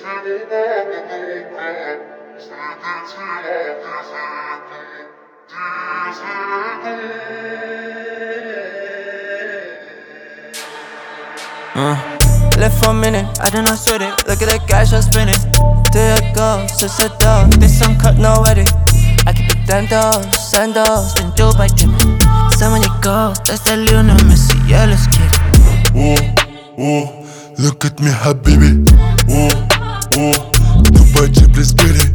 Left for a minute, I do not sweat it. Look at the cash I'm spinning. There it goes, it's a dog. This uncut, no edit. I keep it sandals, then Dubai drippin'. So when you go, that's that Lionel Messi, yeah, let's get it. Look at me, habibi. Dubai drip, let's get it.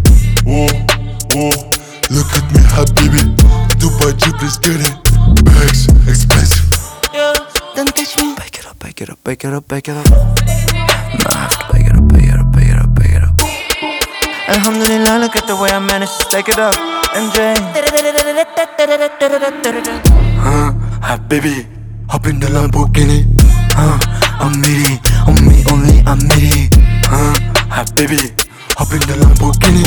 Look at me, habibi. Dubai drip, let's get it. Bags, expensive. Yeah, don't touch me. Back it up, back it up, back it up, back it up. No, I have to back it up, back it up, back it up, back it up. Alhamdulillah, look at the way I managed to stack it up and drain. Habibi, hop in the Lamborghini. I'm needy, on me only, I'm needy. Habibi, hop in the Lamborghini.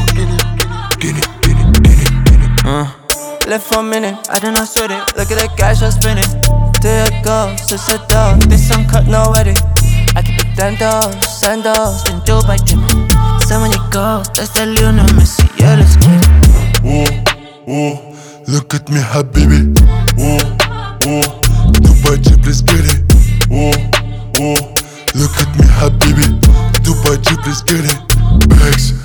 Left for a minute, I do not sweat it. Look at the cash I'm spinning. There it goes, it's a dog. This uncut, no edit. I keep it sandals, then Dubai drippin'. So when you go, that's that Lionel Messi, yeah, let's get it. Look at me, habibi. Dubai drip, let's get it. Look at me, habibi. Dubai drip, let's get it. Bags,